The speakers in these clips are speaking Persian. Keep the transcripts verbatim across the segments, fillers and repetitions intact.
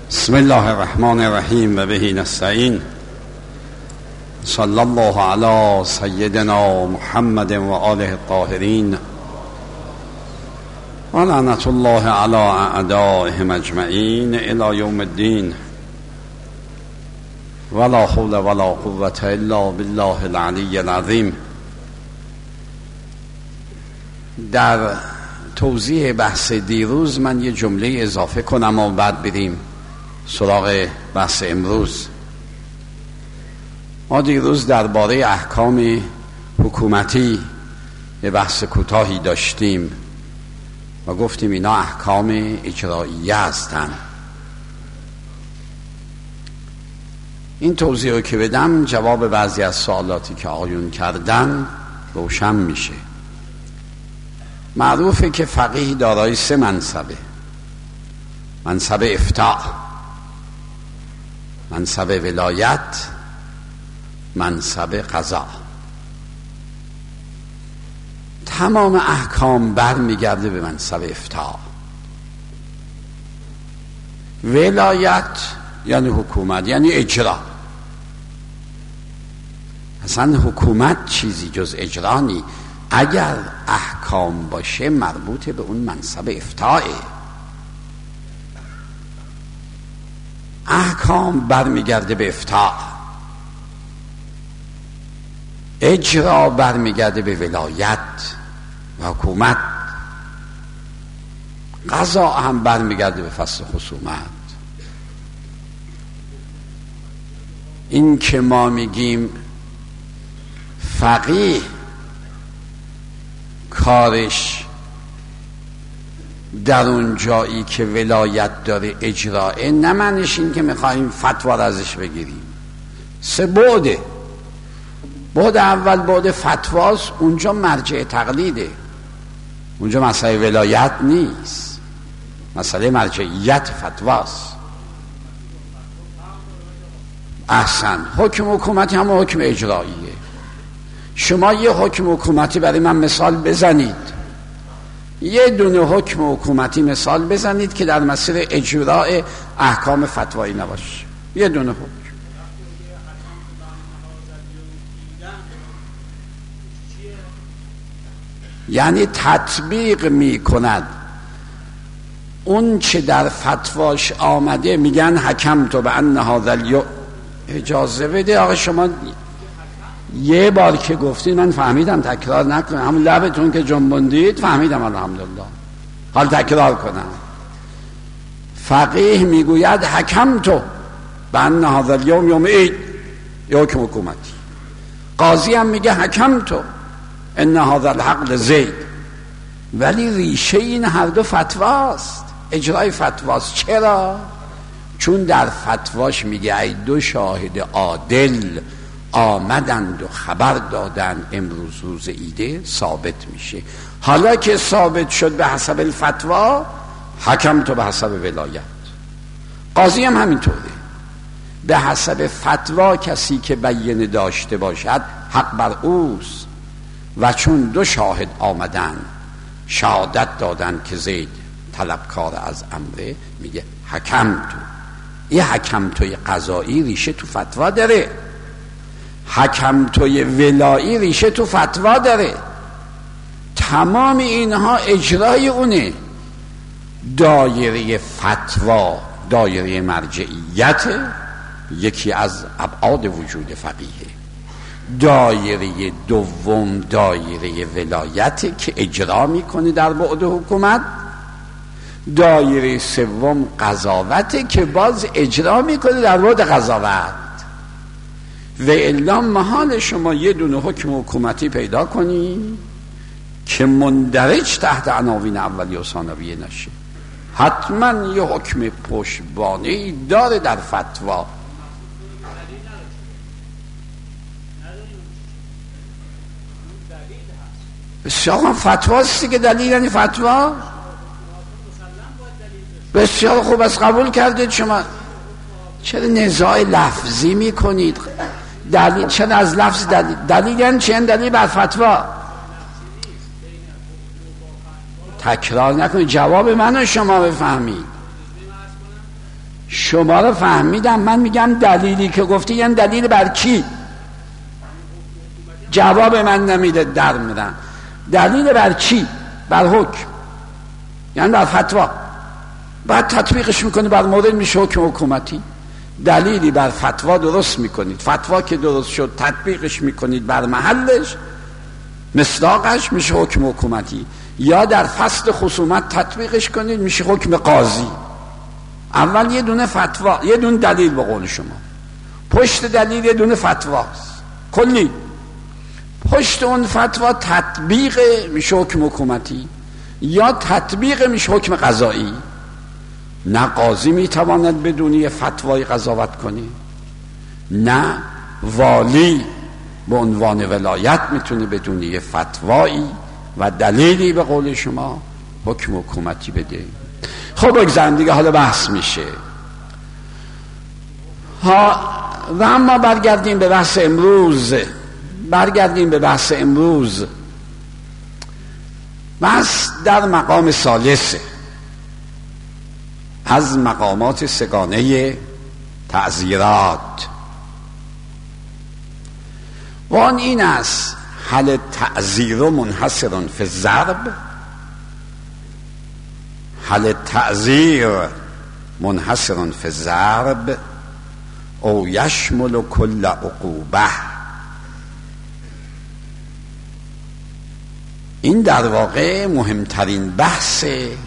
بسم الله الرحمن الرحیم و به نستعین. صلی الله علی سیدنا محمد و آله الطاهرین و لعنت الله علی اعدائهم اجمعین الی یوم الدین. ولا حول ولا قوة الا بالله العلی العظیم. در توضیح بحث دیروز من یه جمله اضافه کنم و بعد بریم سراغ بحث امروز. ما دیروز درباره احکام حکومتی یه بحث کوتاهی داشتیم و گفتیم اینا احکام اجراییه هستند. این توضیح رو که بدم جواب بعضی از سوالاتی که آقایون کردن روشن میشه. معروفه که فقیه دارای سه منصبه: منصب افتاء، منصب ولایت، منصب قضا. تمام احکام برمیگرده به منصب افتاء. ولایت یعنی حکومت، یعنی اجرا. اصلا حکومت چیزی جز اجرا نی. اگر احکام باشه مربوط به اون منصب افتاء. احکام برمیگرده به افتاء، اجرا برمیگرده به ولایت و حکومت، قضا هم برمیگرده به فصل خصومت. این که ما میگیم فقیه کارش در اون جایی که ولایت داره اجراه، نه معنیش این که میخواییم فتوا رو ازش بگیریم. سه بعده. بعد اول بعد فتواست، اونجا مرجع تقلیده، اونجا مسئله ولایت نیست، مسئله مرجعیت فتواست. احسن. حکم حکومتی هم حکم اجراییه. شما یه حکم حکومتی برای من مثال بزنید، یه دونه حکم حکومتی مثال بزنید که در مسیر اجراء احکام فتوایی نباشه. یه دونه حکم. یعنی تطبیق می کند اون چه در فتواش آمده. میگن حکم تو به ان هذا الیوم. اجازه بده آقا، شما یه بار که گفتید من فهمیدم، تکرار نکنم. همون لبتون که جنبوندید فهمیدم الحمدلله. حال تکرار کنم. فقیه میگوید حکم تو به ان هذا الیوم یوم عید، یا حکم حکومتی. قاضی هم میگه حکم تو ان هذا الحق لزید. ولی ریشه این هر دو فتواست، اجرای فتواست. چرا؟ چون در فتواش میگه ای دو شاهد عادل آمدند و خبر دادند امروز روز ایده، ثابت میشه. حالا که ثابت شد به حسب الفتوا، حکم تو به حسب ولایت. قاضی هم همینطوره. به حسب فتوا کسی که بیینه داشته باشد حق بر اوست. و چون دو شاهد آمدن شهادت دادن که زید طلبکار از امره، میگه حکم تو. این حکم توی قضایی ریشه تو فتوا داره، حکم توی ولایی ریشه تو فتوا داره. تمام اینها اجرای اونه. دایره فتوا دایره مرجعیت، یکی از ابعاد وجود فقیه. دایره دوم دایره ولایت که اجرا میکنه در بعد حکومت. دایره سوم قضاوت که باز اجرا میکنه در بعد قضاوت. و الا محال شما یه دونه حکم حکومتی پیدا کنی که مندرج تحت عناوین اولیه و ثانویه نشه. حتما یه حکم پشتوانه‌ای داره در فتوا. بسیار فتواست که دلیل یعنی فتوا. بسیار خوب از قبول کردید. شما چرا نزاع لفظی میکنید؟ دلیل چرا از لفظ دلیل؟ دلیل یعنی چه؟ دلیل بر فتوا. تکرار نکنید، جواب منو شما بفهمید. شما رو فهمیدم. من میگم دلیلی که گفتی یعنی دلیل بر کی؟ جواب من نمیده، در میدم. دلیل بر چی؟ بر حکم، یعنی بر فتوا. بعد تطبیقش میکنی بر مورد میشه حکم حکومتی. دلیلی بر فتوا درست میکنید، فتوا که درست شد تطبیقش میکنید بر محلش، مصداقش میشه حکم حکومتی. یا در فصل خصومت تطبیقش کنید میشه حکم قاضی. اول یه دونه فتوا، یه دونه دلیل به قول شما، پشت دلیل یه دونه فتواست کلی، پشت اون فتوا تطبیق میشه حکم حکومتی یا تطبیق میشه حکم قضایی. نه قاضی میتواند بدون یه فتوای قضاوت کنه، نه والی به عنوان ولایت میتونه بدون یه فتوایی و دلیلی به قول شما حکم حکومتی بده. خب بگذارم دیگه، حالا بحث میشه ها. و اما برگردیم به بحث امروز، برگردیم به بحث امروز. بحث در مقام ثالثه از مقامات سگانه تعزیرات و آن این است: هل تعزیر منحصر فی الضرب؟ هل تعزیر منحصر فی الضرب او یشمل کل عقوبه؟ این در واقع مهمترین بحث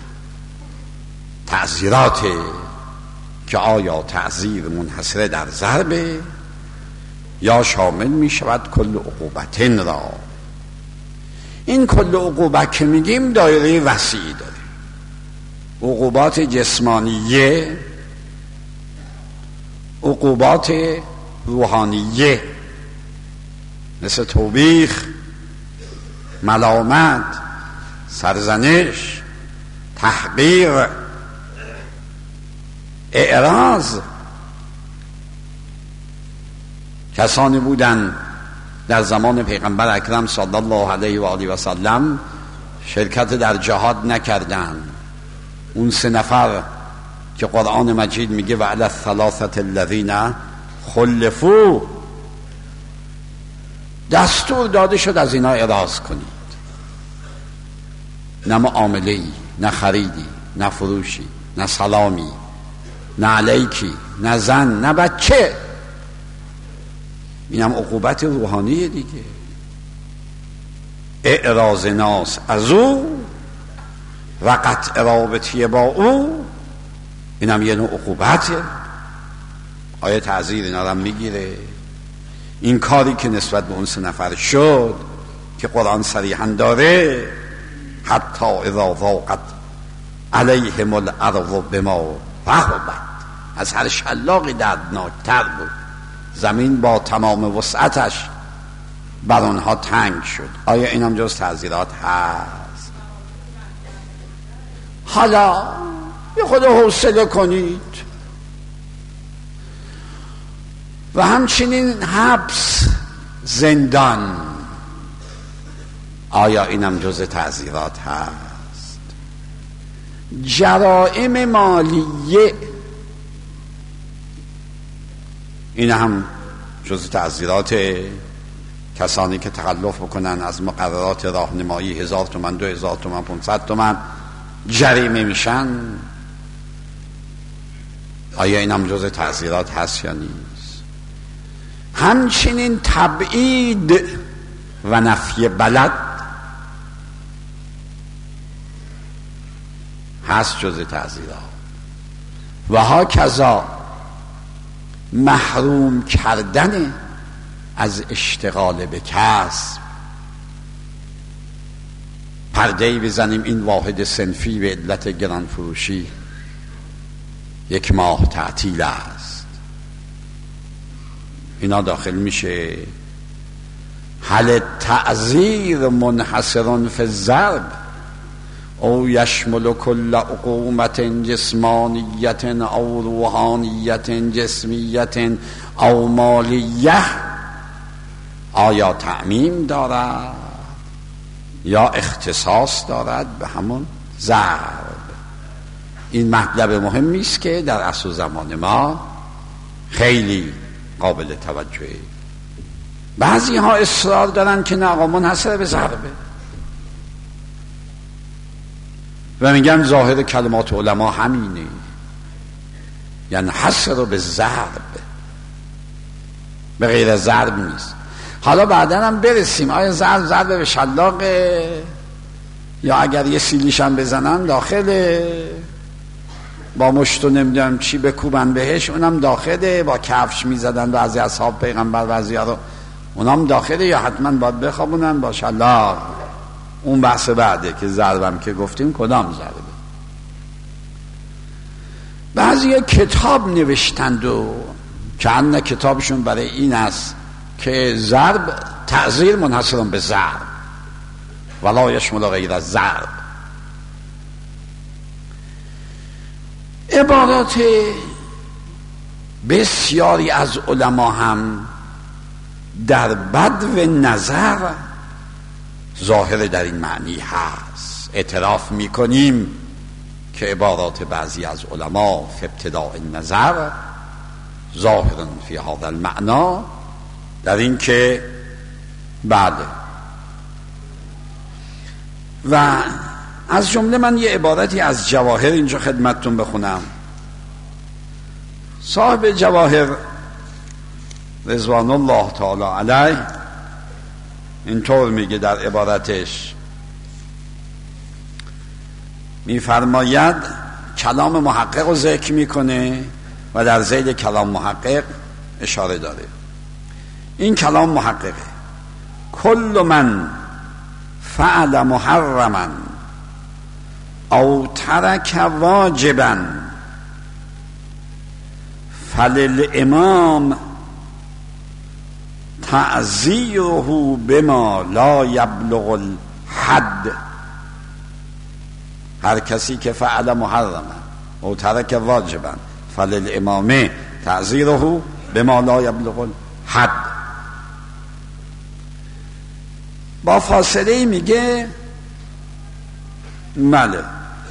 تعزیرات، که آیا تعزیر منحصر در ضرب یا شامل می شود کل عقوبتین را. این کل عقوبت که میگیم دایره وسیعی داره، عقوبات جسمانیه، عقوبات روحانیه مثل توبیخ، ملامت، سرزنش، تحقیر، اعراض. کسانی بودن در زمان پیغمبر اکرم صلی الله علیه و آله و سلم شرکت در جهاد نکردند. اون سه نفر که قرآن مجید میگه و علی الثلاثه الذین خلفوا، دستور داده شد از اینا اعراض کنید. نه معامله‌ای، نه خریدی، نه فروشی، نه سلامی، نه علیکی، نه زن، نه بچه. اینم عقوبت روحانیه دیگه. اعراض ناس از او و قطع رابطه با او، اینم یه نوع عقوبته. آیه تعزیر اینا رو میگیره. این کاری که نسبت به اون سه نفر شد که قرآن صریحاً داره: حتی اذا ضاقت علیهم الارض بما رحبت، از هر شلاقی دردناکتر بود، زمین با تمام وسعتش بر آنها تنگ شد. آیا اینم جز تعزیرات هست؟ حالا یه خود حوصله کنید. و همچنین حبس، زندان، آیا اینم جز تعزیرات هست؟ جرائم مالیه، این هم جز تعزیرات. کسانی که تخلف بکنن از مقررات راهنمایی هزار تومن، دو هزار تومن، پونصد تومن جریمه میشن. آیا این هم جز تعزیرات هست یا نیست؟ همچنین تبعید و نفی بلد هست جز تعزیرات. و ها کذا محروم کردن از اشتغال به کسب. پرده‌ای بزنیم این واحد صنفی به علت گران فروشی یک ماه تعطیل است، اینا داخل میشه. هل تعزیر منحصر فی الضرب او یشمل کل عقوبت جسمانیت او روحانیت جسمیت او مالیه؟ آیا تعمیم دارد یا اختصاص دارد به همون ضرب؟ این مطلب مهمی است که در عصر و زمان ما خیلی قابل توجهه. بعضی ها اصرار دارن که نه آقا منحصر به ضربه و میگن ظاهر کلمات علما همینه، یعنی حصر رو به ضرب، به غیر ضرب نیست. حالا بعدا هم برسیم آیا ضرب ضرب به شلاقه یا اگر یه سیلیش هم بزنن داخله، با مشت و نمیدونم چی بکوبن بهش اونم داخله، با کفش میزدن بعضی اصحاب پیغمبر بعضی ها رو اونم داخله، یا حتما باید بخوابونن با شلاق. اون بحث بعده که ضربم که گفتیم کدام ضربه. بعضی کتاب نوشتند و که ان کتابشون برای این است که ضرب تعزیر منحصر به ضرب ولا یشمل غیر از ضرب. عبارات بسیاری از علما هم در بدو نظر ظاهر در این معنی هست. اعتراف میکنیم که عبارات بعضی از علما فی ابتداء النظر ظاهر فی هذا المعنا، در این که بله. و از جمله من یه عبارتی از جواهر اینجا خدمتتون بخونم. صاحب جواهر رضوان الله تعالی علیه اینطور میگه در عبارتش، میفرماید کلام محقق رو ذکر میکنه و در ذیل کلام محقق اشاره داره. این کلام محققه: کل من فعل محرما او ترک واجبا فللامام تعزیره بما لا یبلغ الحد. هر کسی که فعل محرما او ترک واجبا فللامام تعزیره بما لا یبلغ الحد. با فاصله میگه مله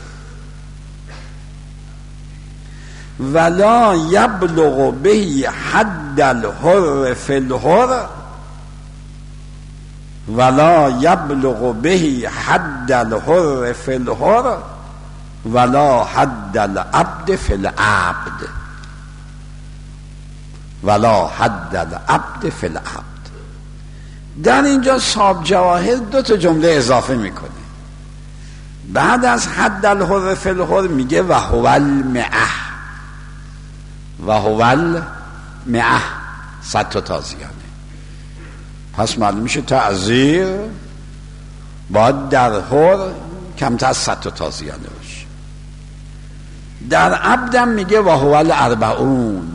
ولا یبلغ به حد الحر فی الحر ولا یبلغ به حد الحر فی الحر ولا حد العبد فی العبد ولا حد العبد فی العبد. در اینجا صاحب جواهر دو تا جمله اضافه میکنه. بعد از حد الحر فی الحر میگه و هو المئه و هو المئه، صد تا تازیانه. پس معلوم میشه تعزیر باید در حر کمتر از صد تا تازیانه باشه. در عبدم میگه و هو الاربعون.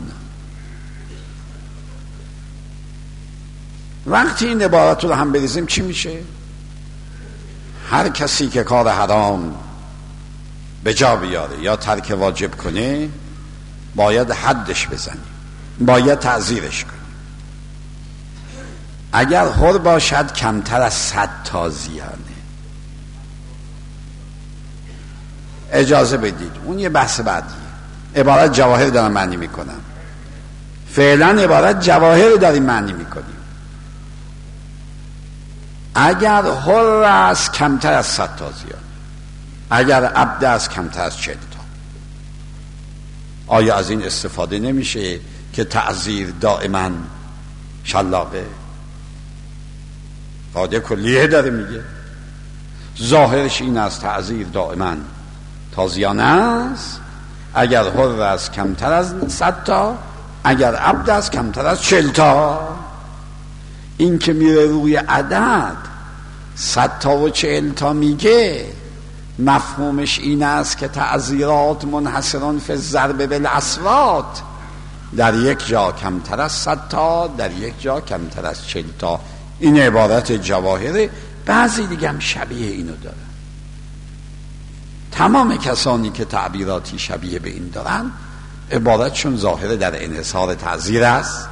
وقتی این عبارت رو هم بریزیم چی میشه؟ هر کسی که کار حرام به جا بیاره یا ترک واجب کنه باید حدش بزنی، باید تعزیرش کنی. اگر حر باشد کمتر از صد تازیانه. اجازه بدید اون یه بحث بعدیه. عبارت جواهر دارم معنی میکنم، فعلا عبارت جواهر داریم معنی میکنیم. اگر حر است کمتر از صد تازیانه، اگر عبد است کمتر از چهل تا. آیا از این استفاده نمیشه که تعزیر دائما شلاقه؟ قاعده کلیه داره میگه ظاهرش این است تعزیر دائما تازیانه است. اگر حر است کمتر از صد تا، اگر عبد است کمتر از چهل تا. این که میره روی عدد صد تا و چهل تا میگه مفهومش این است که تعزیرات منحصران فی الضرب بالاصوات، در یک جا کمتر از صد تا، در یک جا کمتر از چهل تا. این عبارت جواهره. بعضی دیگه هم شبیه اینو داره. تمام کسانی که تعبیراتی شبیه به این دارن عبارتشون ظاهره در انحصار تعزیر است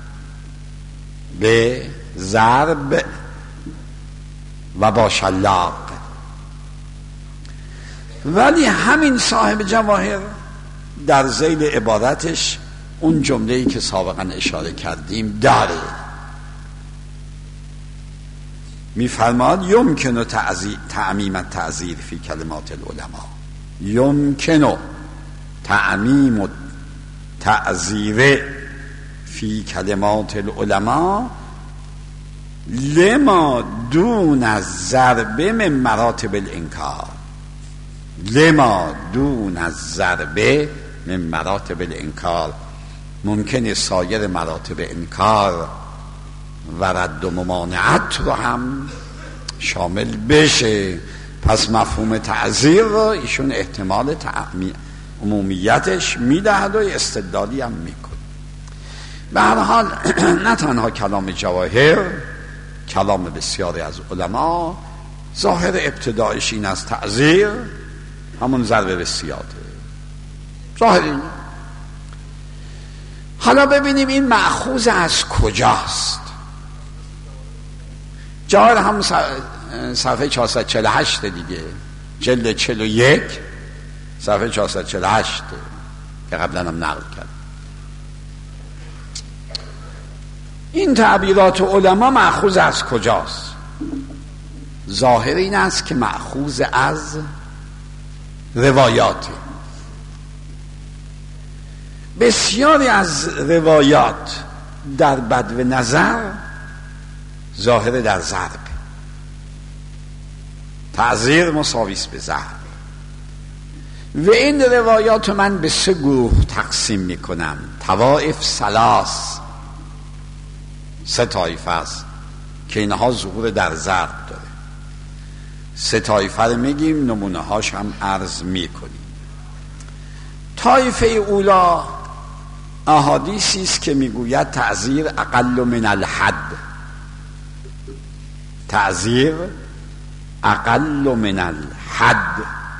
به ضرب و با شلاق. ولی همین صاحب جواهر در ذیل عبارتش اون جمله‌ای که سابقا اشاره کردیم داره، میفرماد یمکن تعمیم التعذیر فی کلمات العلماء، یمکن تعمیم تعذیر فی کلمات العلماء لما دون الضرب من مراتب الانکار، لما دون الضرب من مراتب الانکار. ممکنه سایر مراتب انکار و رد و ممانعت رو هم شامل بشه. پس مفهوم تعذیر رو ایشون احتمال عمومیتش میدهد و استدلالی هم میکنه. به هر حال نه تنها کلام جواهر، کلام بسیاری از علما ظاهر ابتدایش این از تعذیر همون ضرب بسیاره، ظاهر این. حالا ببینیم این مأخوذ از کجاست. جواهر هم صفحه چهارصد و چهل و هشت دیگه، جلد چهل و یک صفحه چهارصد و چهل و هشت که قبلا هم نقل کرد. این تعبیرات علما مأخوذ از کجاست؟ ظاهر این است که مأخوذ از روایات. بسیاری از روایات در بدو نظر ظاهر در ضرب، تعذیر مساویس به ضرب. و این روایات من به سه گروه تقسیم میکنم. طوائف ثلاث، سه طایفه است که اینها ظهور در ضرب داره. سه طایفه رو میگیم، نمونه هاش هم عرض میکنیم. طایفه اولا احادیثی است که میگوید تعذیر اقل من الحد، تعذیر اقل من الحد.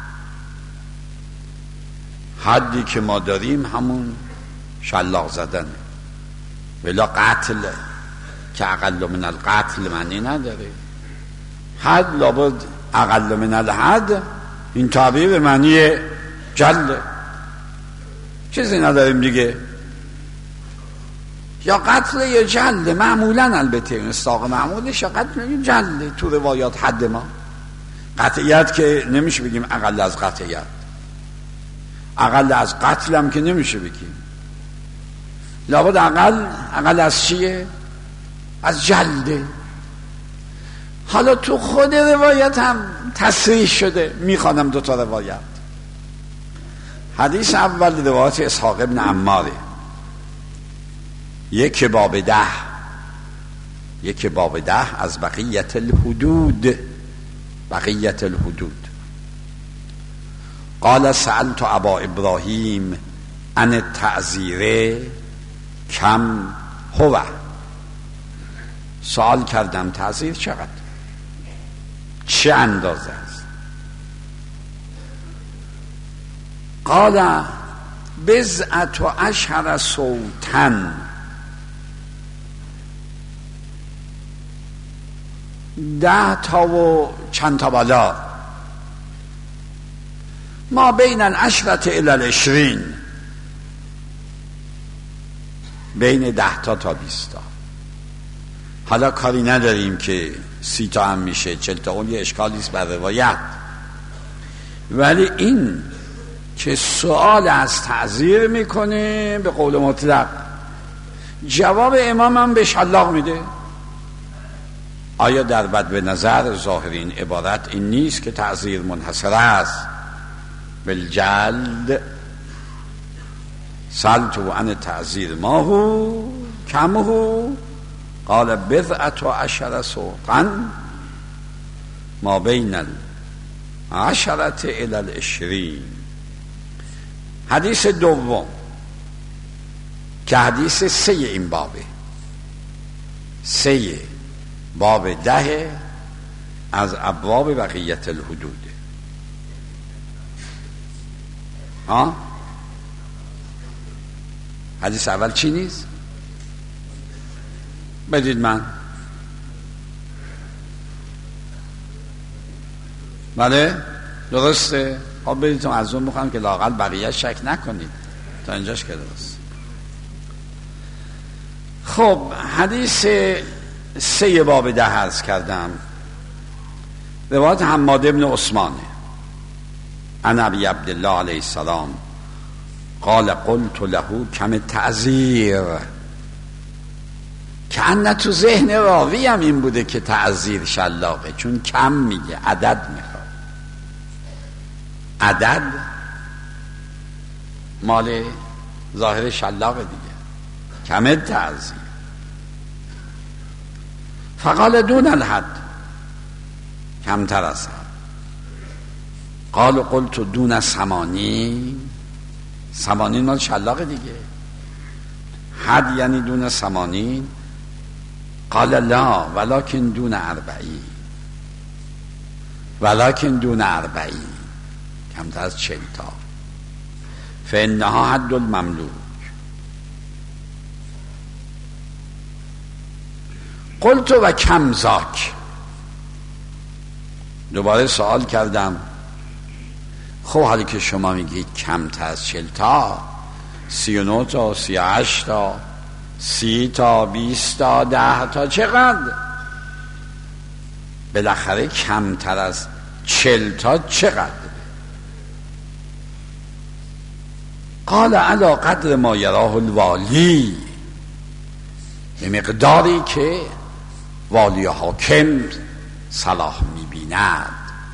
حدی که ما داریم همون شلاق زدن، ولی قتل که اقل من القتل معنی نداره. حد لابد اقل من الحد، این تعبیر به معنی جلد، چیزی نداریم دیگه. یا قتل یا جلد، معمولا البته مصداق معمولش یا قتل یا جلد تو روایات حد ما. قطعیت که نمیشه بگیم اقل از قطعیت، اقل از قتل هم که نمیشه بگیم. لابد اقل اقل از چیه؟ از جلده. حالا تو خود روایت هم تصریح شده، میخوانم دو تا روایت. حدیث اول روایت اسحاق ابن عماره، یک باب ده، یک باب ده از بقیت الحدود، بقیت الحدود. قال سألت ابا ابراهیم عن التعذیر کم هو، سوال کردم تعذیر چقدر، چه اندازه است؟ قال بضعة عشر صوتا، ده تا و چند تا بالا، ما بین العشرة الی العشرین، بین ده تا تا بیست تا. حالا کاری نداریم که سی تا هم میشه، چل تا، اون یه اشکالیست بر روایت. ولی این که سوال از تعذیر میکنه به قول مطلق، جواب امام هم به شلاق میده. آیا در بد به نظر ظاهرین عبارت این نیست که تعذیر منحصر است بالجلد؟ سألته عن تعذیر ما هو کم هو قال بضعة عشر صوتا ما بین العشرة الی العشرین. حدیث دوم که حدیث سه این بابه، سه باب ده از ابواب بقیت الحدود. ها حدیث اول چی نیست؟ بدید من. بله درسته. ها بریتون از اون میخوام که لااقل بقیه شک نکنید. تا اینجاش که درست. خب حدیث سه باب ده عرض کردم، روایت حماد ابن عثمانه عن ابی عبدالله علیه السلام قال قلت له کم تعذیر، که ان تو ذهن راوی هم این بوده که تعذیر شلاقه، چون کم میگه، عدد میخواد. عدد مال ظاهر شلاقه دیگه، کم تعذیر. فقال دون الحد، کمتر از حد. قال قلت دون ثمانین، ثمانین مال شلاقه دیگه، حد یعنی دون ثمانین. قال لا ولكن دون اربعین، ولكن دون اربعین، کمتر از چهل تا. فانها حد المملوک. قلت و کم ذاک، دوباره سوال کردم خب حالی که شما میگید کمتر از چهل تا، سی و نه تا، سی و هشت تا، سی تا، بیست تا، ده تا، چقدر؟ بالاخره کمتر از چهل تا چقدر؟ قال علی قدر ما یراه الوالی، به مقداری که والی حاکم صلاح میبیند.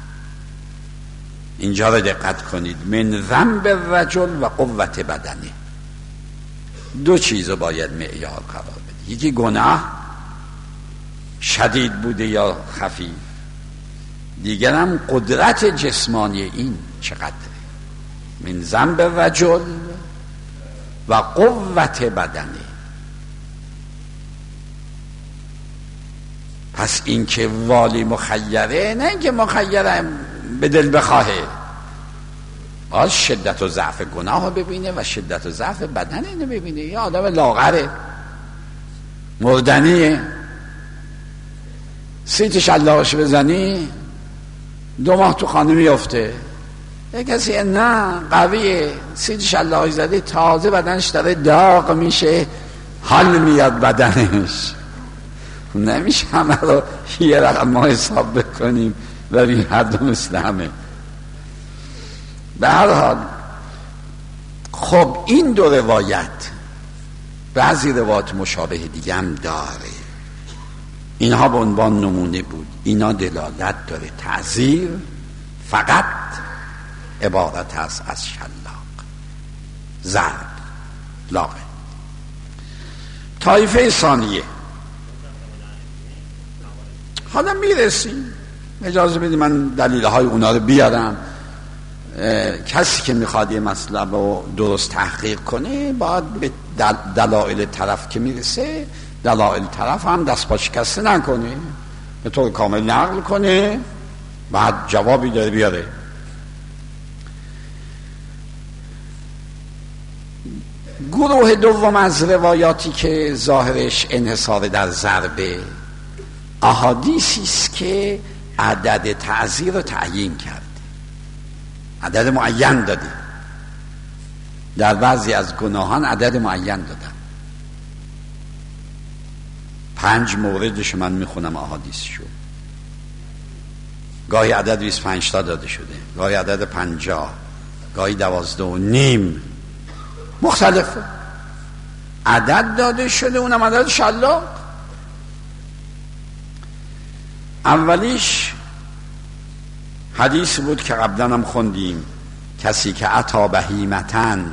اینجا رو دقت کنید، من ذنب الرجل و قوت بدنه. دو چیز رو باید معیار قرار بدید، یکی گناه شدید بوده یا خفیف، دیگر هم قدرت جسمانی این چقدره. من ذنب الرجل و قوت بدنه. پس این که والی مخیره، نه اینکه مخیره به دل بخواهه، باز شدت و ضعف گناه رو ببینه و شدت و ضعف بدن اینو ببینه. یه آدم لاغره مردنیه، سیت شلاقش بزنی دو ماه تو خانه میفته. یه کسی نه قویه، سیت شلاقش زدی تازه بدنش داره داغ میشه، حال میاد بدنش. نمیشه همه رو یه رقم ما حساب بکنیم و بین هر دو مثل همه. به هر حال خب این دو روایت، بعضی روایت مشابه دیگه هم داره، اینها به عنوان نمونه بود. اینا دلالت داره تعذیر فقط عبارت هست از شلاق، ضرب، لاغه. طایفه ثانیه حالا میرسیم، اجازه بدید من دلیل های اونا رو بیارم. کسی که میخواد یه مطلب رو درست تحقیق کنه باید به دل دلائل طرف که میرسه، دلائل طرف هم دست پا شکسته نکنه، به طور کامل نقل کنه، بعد جوابی داره بیاره. گروه دوم از روایاتی که ظاهرش انحصار در ضربه، احادیثی است که عدد تعزیر رو تعیین کرد، عدد معین داده. در بعضی از گناهان عدد معین دادن. پنج موردش من میخونم احادیثشو. گاهی عدد بیست و پنج تا داده شده، گاهی عدد پنجاه، گاهی دوازده و نیم، مختلفه عدد داده شده، اونم عدد شلاق. اولیش حدیث بود که قبلا هم خوندیم، کسی که عطا بهیمتن،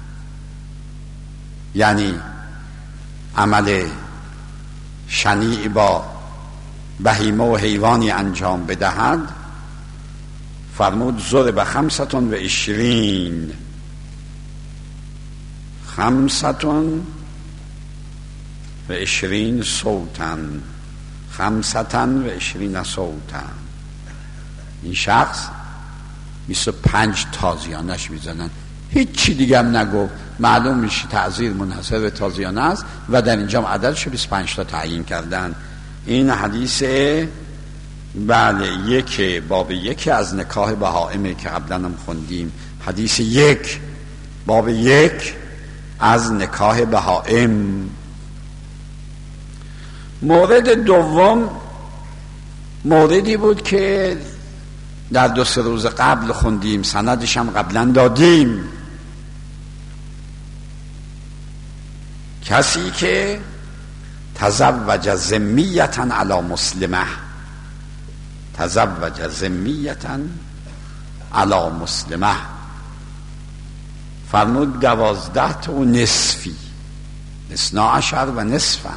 یعنی عمل شنیع با بهیمه و حیوانی انجام بدهد، فرمود ضرب خمستون و عشرین، خمستون و عشرین صوتن، خمستن و عشرین صوتن. این شخص بیست و پنج تازیانش میزنن، هیچی دیگه هم نگو، معلوم میشه تعذیر منحصر به تازیانه است و در اینجا عددش بیست و پنج تا تعیین کردن. این حدیث بله، یک باب یک از نکاح بهائمه که قبلا هم خوندیم. حدیث یک باب یک از نکاح بهائم. مورد دوم موردی بود که در دو سه روز قبل خوندیم، سندش هم قبلا دادیم. کسی که تزوج ذمیتا علی مسلمه، تزوج ذمیتا علی مسلمه، فرمود دوازده تا و نصفی، اثنا عشر و نصفن.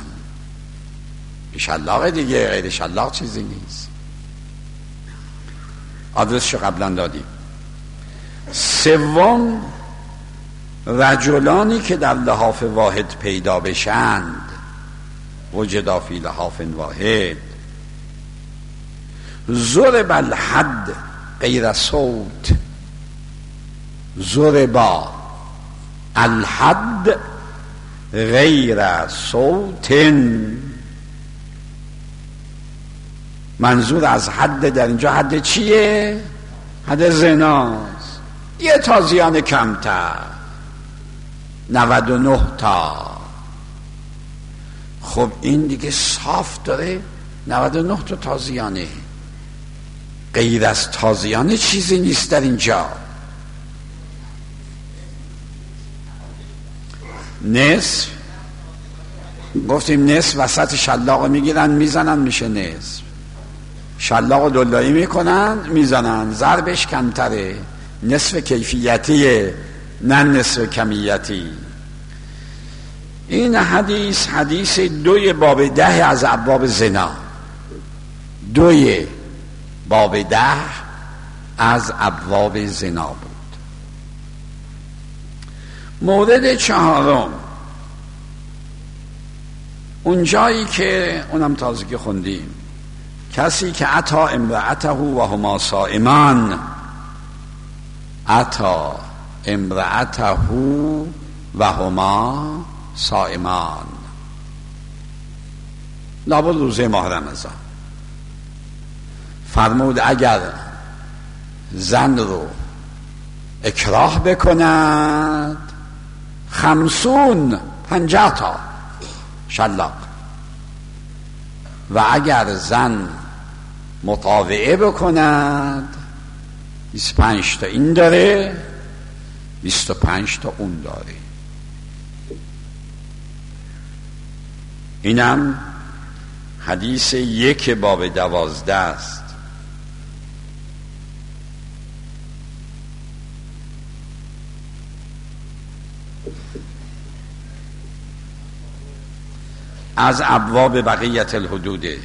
شلاق دیگه، غیر شلاق چیزی نیست. آدرسشو قبلا دادیم. سوم، رجلانی که در لحاف واحد پیدا بشند، وجدا فی لحاف واحد، ضرب الحد غیر صوت، ضرب الحد غیر صوت. منظور از حد در اینجا حد چیه؟ حد زناست. یه تازیان کمتر، نود و نه تا. خب این دیگه صاف داره نود و نه تا تازیانه، غیر از تازیانه چیزی نیست در اینجا. نصف گفتیم، نصف وسط شلاق میگیرن میزنن میشه نصف، شلاق دلایی میکنن میزنن، ضربش کمتره، نصف کیفیتیه نه نصف کمیتی. این حدیث حدیث دوی باب ده از ابواب زنا، دوی باب ده از ابواب زنا بود. مورد چهارم، اون جایی که اونم تازه که خوندیم، کسی که عطا امرأته و هما صائمان، عطا امرأته و هما صائمان، لابد روزه ماه رمضان. فرمود اگر زن رو اکراه بکند، خمسون، پنجاه تا شلاق، و اگر زن مطاوعه بکند، بیست و پنج تا این داره، بیست و پنج تا اون داره. اینم حدیث یک باب دوازده است. از ابواب بقیت الحدوده،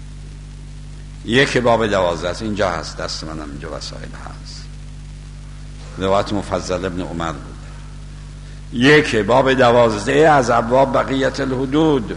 یک باب دوازده است. اینجا هست، دست منم اینجا وسایل هست، روایت مفضل ابن عمر بود. یک باب دوازده از ابواب بقیت الحدود.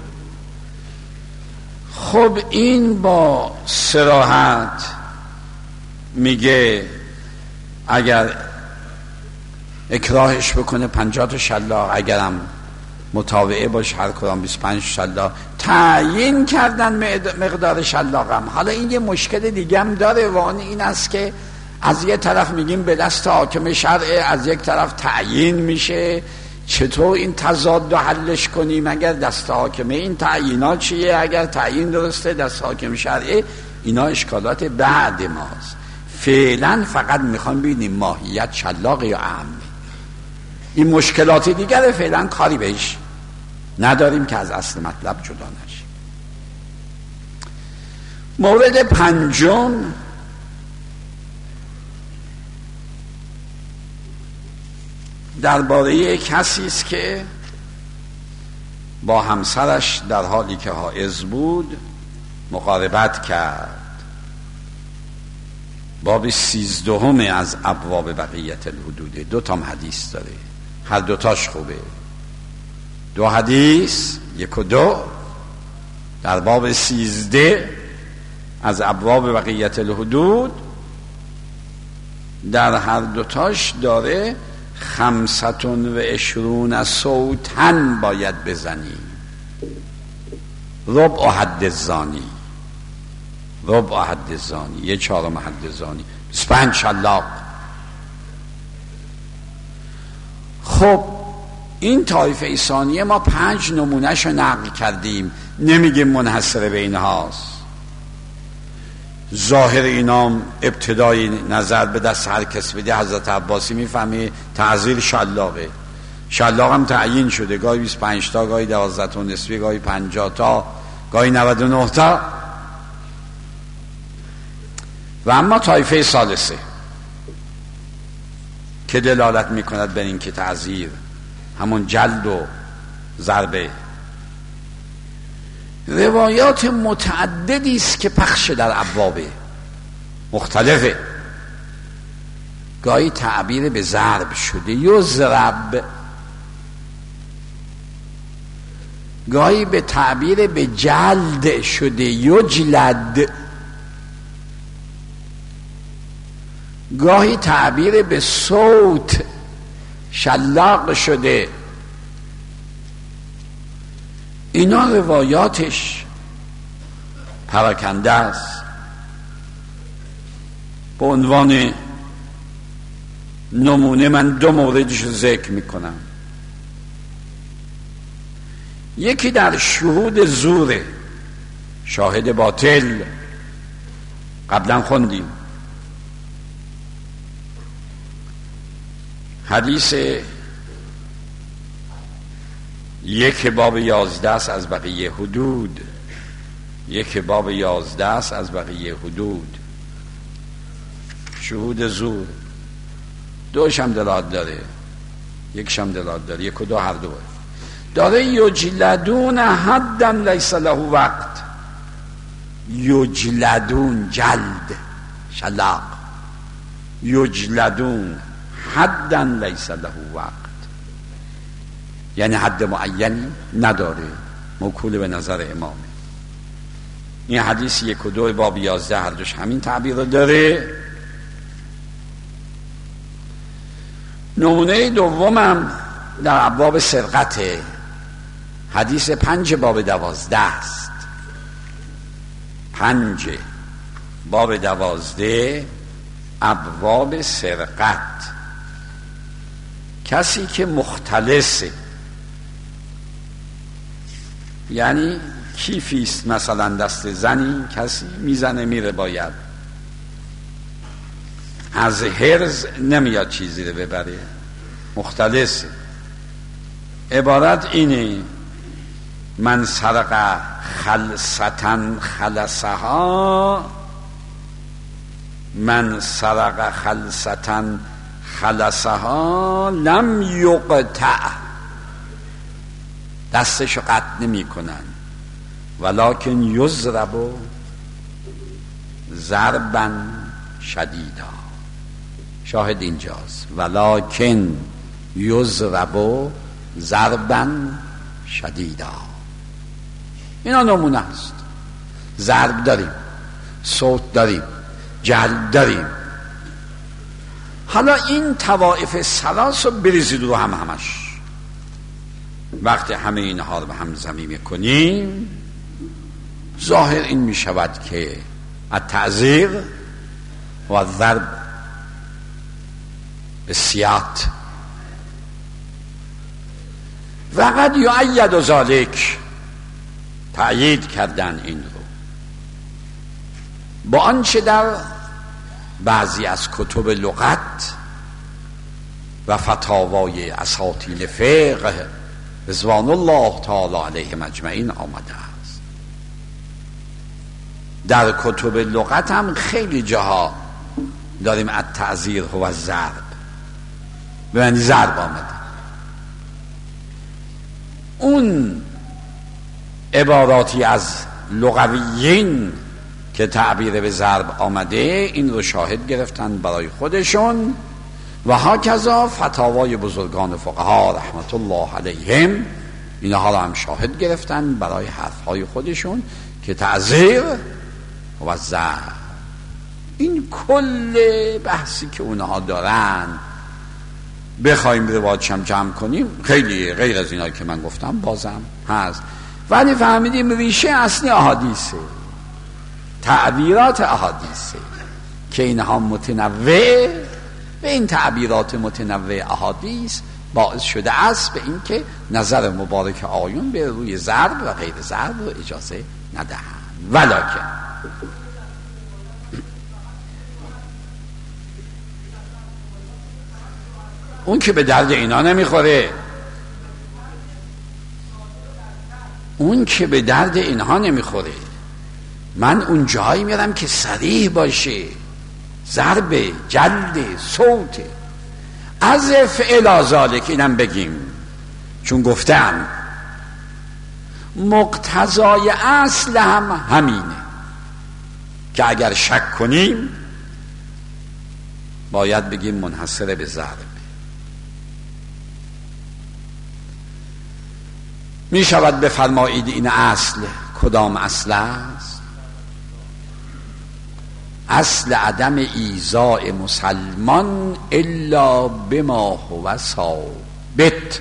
خب این با صراحت میگه اگر اکراهش بکنه پنجاه تا شلاق، اگرم مطاوعه باشه هر کدام بیست و پنج شلاق. تعیین کردن مقدار شلاقم. حالا این یه مشکل دیگه هم داره و اون این است که از یه طرف میگیم به دست حاکم شرعه، از یک طرف تعیین میشه. چطور این تضاد رو حلش کنیم؟ اگر دست حاکمه این تعیینات چیه؟ اگر تعیین درسته دست حاکم شرعه، اینا اشکالات بعد ماست. فعلا فقط میخوام ببینیم ماهیت شلاق یا اهمه. این مشکلات دیگر فعلا کاری بهش نداریم که از اصل مطلب جدا نشیم. مورد پنجم، درباره کسی است که با همسرش در حالی که حائض بود مقاربت کرد. باب سیزدهم از ابواب بقیت الحدود. دو تا حدیث داره، هر دوتاش خوبه. دو حدیث، یک و دو، در باب سیزده از ابواب بقیت الحدود. در هر دوتاش داره خمستون و اشرون صوتن باید بزنی، ربع حد الزانی، ربع حد زانی، یه چهارم حد زانی، بیست و پنج شلاق. خب این طایفه ثانیه ما پنج نمونهشو نقل کردیم، نمیگیم منحصر به اینهاست. ظاهر اینام ابتدای نظر به دست هر کس بده حضرت عباسی میفهمی تعزیر شلاقه. شلاق هم تعیین شده، گاهی بیست و پنج تا، گاهی دوازده تا نصفی، گاهی پنجاه تا، گاهی نود و نه تا. و اما طایفه ثالثه که دلالت میکند بر این که تعزیر همون جلد و ضربه، روایات متعددی است که پخش در ابواب مختلفه. گاهی تعبیر به ضرب شده یضرب، گاهی به تعبیر به جلد شده یجلد، گاهی تعبیر به صوت شلاق شده. اینا روایاتش پراکنده است. به عنوان نمونه من دو موردش رو ذکر میکنم. یکی در شهود زور، شاهد باطل، قبلا خوندیم حدیث یک باب یازده است از بقیه حدود، یک باب یازده است از بقیه حدود. شهود زور دوش هم دلالت داره، یکش هم دلالت داره، یک و دو هر دو داره. یجلدون حدا لیس له وقت، یجلدون جلد شلاق، یجلدون حدا لیس له وقت، یعنی حد معینی نداره، موکول به نظر امامه. این حدیث یک و دو باب یازده هر دوش همین تعبیر رو داره. نمونه دومم در ابواب سرقت، حدیث پنج باب دوازده است. پنج باب دوازده ابواب سرقت. کسی که مختلسه، یعنی کیفیست مثلا دست زنی، کسی میزنه میره، باید از حرز نمیاد چیزی رو ببره، مختلسه. عبارت اینه: من سرق خلصتن خلصها، من سرق خلصتن خلصها لم یقطع، دستشو قطع نمی کنن، ولکن یضرب ضربا شدیدا. شاهد اینجاست، ولکن یضرب ضربا شدیدا. اینا نمونه است. ضرب داریم، صوت داریم، جلد داریم. حالا این طوائف ثلاث رو بریزید رو هم همش. وقتی همه اینها رو به هم ضمیمه کنیم، ظاهر این می شود که التعزیر و الضرب بالسیاط وقد یؤید ذلک، تأیید کردن این رو با آنچه در بعضی از کتب لغت و فتاوای اساطین فقه رضوان الله تعالی علیهم اجمعین آمده است. در کتب لغت هم خیلی جاها داریم التعزیر و الضرب، به معنی ضرب آمده. اون عباراتی از لغویین که تعبیر به ضرب آمده، این رو شاهد گرفتن برای خودشون و هاکذا فتاوای بزرگان فقها رحمت الله علیهم اینها رو هم شاهد گرفتن برای حرفهای خودشون که تعزیر و ضرب. این کل بحثی که اونها دارن بخوایم روایتش هم جمع کنیم خیلی غیر از اینایی که من گفتم بازم هست، ولی فهمیدیم ریشه اصلی احادیثه. تعبیرات احادیثه که اینها متنوع، به این تعبیرات متنوع احادیث باعث شده است به این که نظر مبارک آیون به روی ضرب و غیر ضرب رو اجازه ندهند. ولکن اون که به درد اینا نمیخوره، اون که به درد اینها نمیخوره، من اون جایی میرم که صریح باشه، ضرب، جلد، صوت، از فعل ذالک اینم بگیم، چون گفتم مقتضای اصل هم همینه که اگر شک کنیم باید بگیم منحصر به ضرب. می شود بفرمایید این اصل کدام اصل است؟ اصل عدم ایذاء مسلمان الا بما هو ثابت.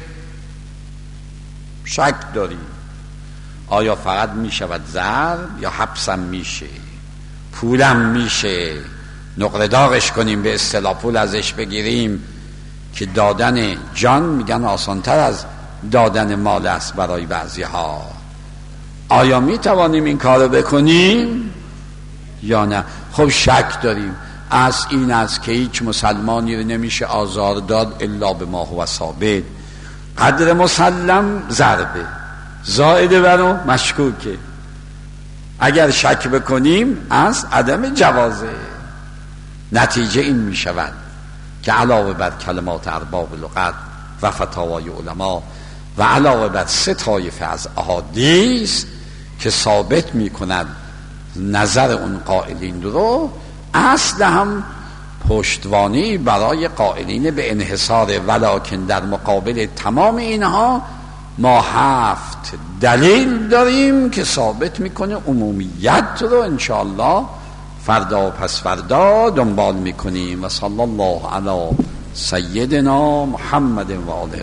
شک داریم آیا فقط می شود ضرب یا حبسم میشه، پولم میشه، نقره داغش کنیم، به اصطلاح پول ازش بگیریم که دادن جان میگن آسانتر از دادن مال است برای بعضی ها. آیا می توانیم این کارو بکنیم یا نه؟ خب شک داریم. از این است که هیچ مسلمانی رو نمیشه آزار داد الا به ما هو ثابت. قدر مسلم ضربه، زائده برو مشکوکه. اگر شک بکنیم از عدم جوازه. نتیجه این می شود که علاوه بر کلمات ارباب لغت و فتاوای علما و علاوه بر سه طایفه از احادیث که ثابت می کند نظر اون قائلین رو، اصل هم پشتوانی برای قائلین به انحصار. ولکن در مقابل تمام اینها ما هفت دلیل داریم که ثابت میکنه عمومیت رو. انشاءالله فردا و پس فردا دنبال میکنیم. و صلی الله علی سیدنا محمد و آله